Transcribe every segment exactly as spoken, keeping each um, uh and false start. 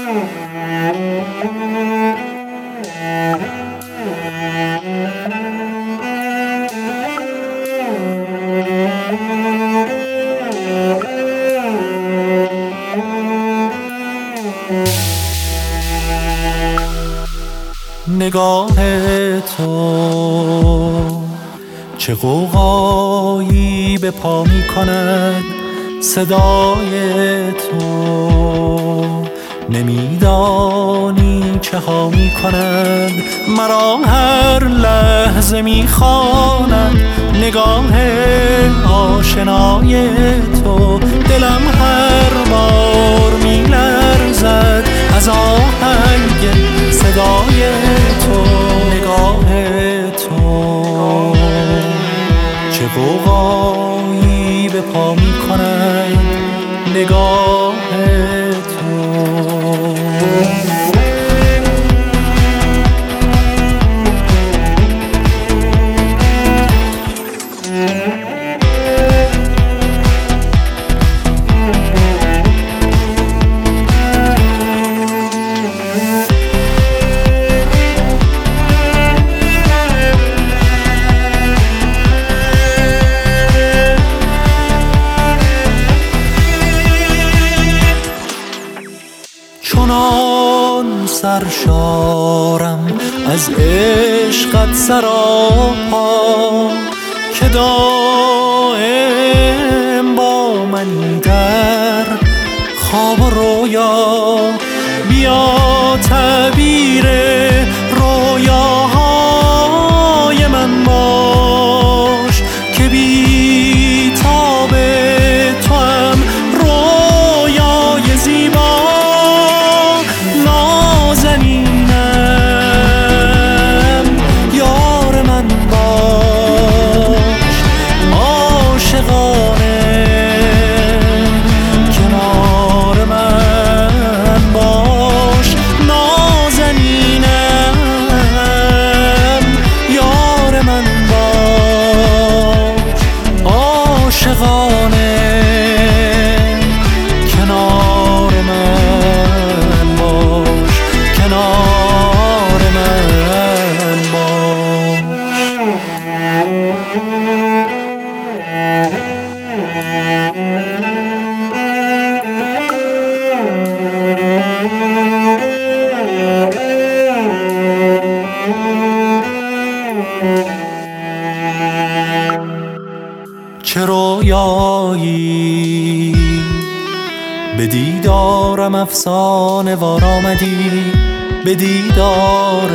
نگاه تو چه غوغایی به پا می کند، صدای تو نمیدانی چه ها می کند، مرا هر لحظه می خواند نگاه آشنای تو، دلم هر بار می لرزد از آهنگ صدای تو. نگاه تو چه غوغایی به پا می کند، نگاه تو. چنان سرشارم از عشقت سراپا که دائم با منی در خواب و رویا، بیا تعبیر رویاهای من باش که بی تاب تو هم رویای زیبا. چه رویایی به دیدارم افسانه وار آمدی، به دیدار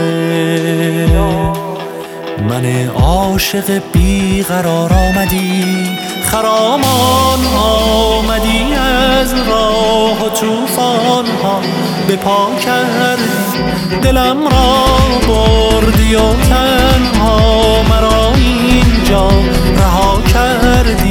من عاشق بیقرار آمدی، خرامان آمدی از راه و طوفان ها به پا کردی، دلم را بردی و تنها مرا اینجا رها کردی.